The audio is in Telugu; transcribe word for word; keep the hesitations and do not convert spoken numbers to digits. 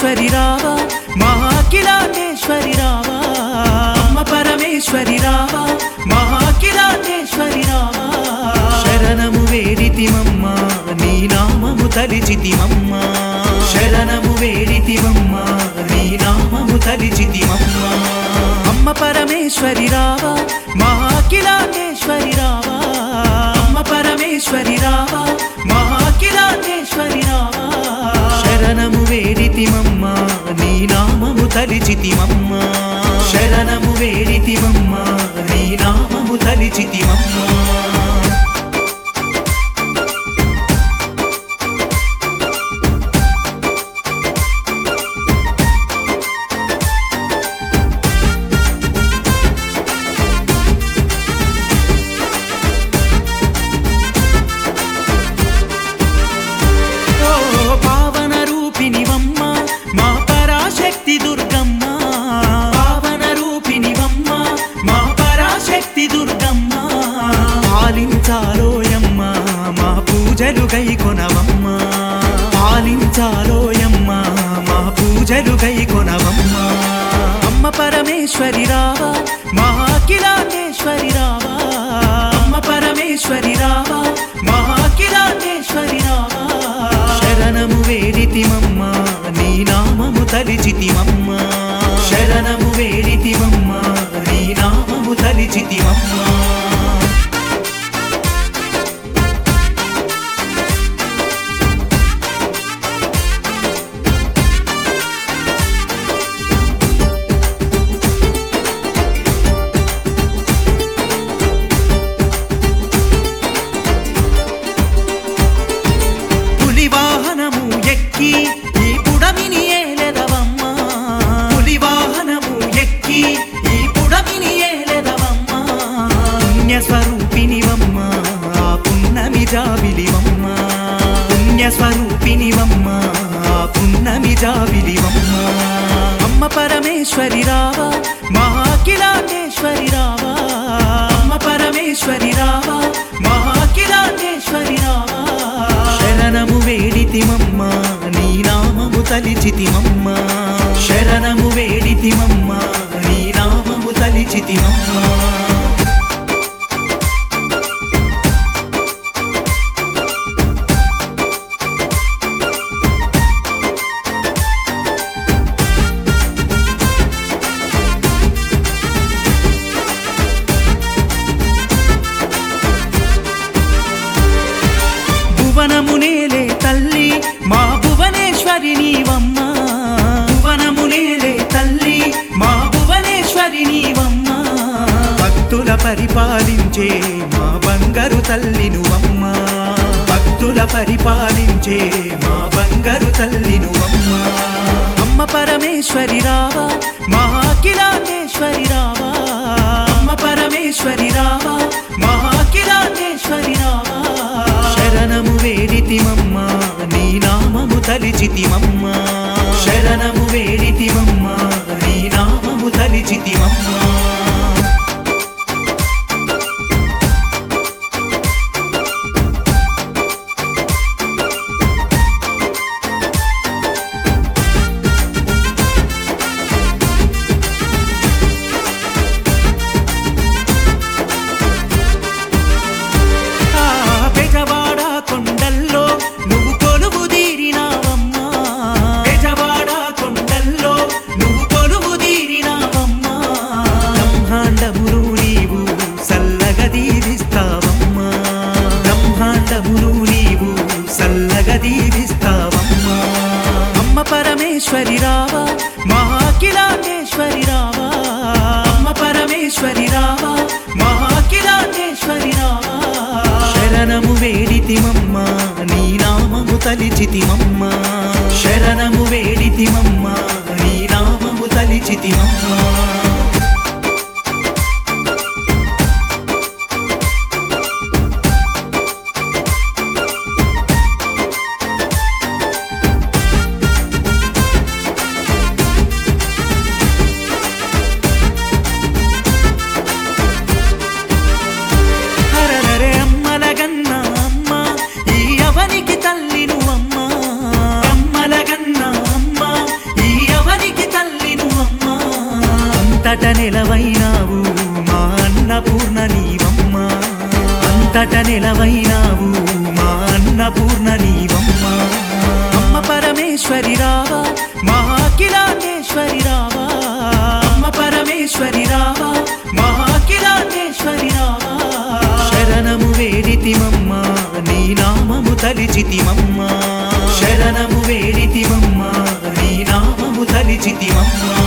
పరమేశ్వరి రావా మా అఖిలాండేశ్వరి రావా అమ్మ పరమేశ్వరి రావా మా అఖిలాండేశ్వరి రావా శరణము వేడితిమమ్మ నీ నామము తలిచితిమమ్మ శరణము వేడితిమమ్మ నీ నామము తలిచితిమమ్మ అమ్మ పరమేశ్వరి రావా మా అఖిలాండేశ్వరి రావా అమ్మ పరమేశ్వరి రావా మా అఖిలాండేశ్వరి రావా శరణము వేడితిమమ్మ నీ నామము తలిచితిమమ్మ శరణము వేడితిమమ్మ నీ నామము తలిచితిమమ్మ పాలించాలోయమ్మ మా పూజలు గైకొనవమ్మ పాలించాలోయమ్మ మా పూజలు గైకొనవమ్మ అమ్మ పరమేశ్వరి రావా మా అఖిలాండేశ్వరి రావా అమ్మ పరమేశ్వరి రావా మా అఖిలాండేశ్వరి రావా శరణము వేడితిమమ్మ నీ నామము తలిచితిమమ్మ శరణము వేడితిమమ్మ నీ నామము తలిచితిమమ్మ ఈ పుడమిని ఏలెదవమ్మ పులి వాహనము ఎక్కి ఈ పుడమిని ఏలెదవమ్మ పుణ్య స్వరూపినివమ్మ పున్నమి జాబిలివమ్మ పుణ్య స్వరూపినివమ్మ పున్నమి జాబిలివమ్మ అమ్మ పరమేశ్వరి రావా మా అఖిలాండేశ్వరి రావా అమ్మ పరమేశ్వరి రావా మా అఖిలాండేశ్వరి రావా శరణము వేడితిమమ్మ నీ నామము తలిచితిమమ్మ శరణము వేడితిమమ్మ నీ నామము తలిచితిమమ్మ భువనమునేలే తల్లి మా భువనేశ్వరి నీవమ్మ భువనమునేలే తల్లి మా భువనేశ్వరి నీవమ్మ భక్తుల పరిపాలించే మా బంగారు తల్లి నువ్వమ్మ భక్తుల పరిపాలించే మా బంగారు తల్లి నువ్వమ్మ అమ్మ పరమేశ్వరి రావా మా అఖిలాండేశ్వరి రావా అమ్మ పరమేశ్వరి రావా మా అఖిలాండేశ్వరి రావా శరణము వేడితిమమ్మ నీ నామము తలిచితిమమ్మ శరణము వేడితిమమ్మ నీ నామము తలిచితిమమ్మ అమ్మ పరమేశ్వరి రావా మా అఖిలాండేశ్వరి రావా అమ్మ పరమేశ్వరి రావా మా అఖిలాండేశ్వరి రావా శరణము వేడితిమమ్మ నీ నామము తలిచితిమమ్మ శరణము వేడితిమమ్మ నీ నామము తలిచితిమమ్మ నెలవైనావు మా అన్నపూర్ణ నీవమ్మ అమ్మ పరమేశ్వరి రావా మా అఖిలాండేశ్వరి రావా అమ్మ పరమేశ్వరి రావా మా అఖిలాండేశ్వరి రావా శరణము వేడితిమమ్మ నీ నామము తలిచితిమమ్మ శరణము వేడితిమమ్మ నీ నామము తలిచితిమమ్మ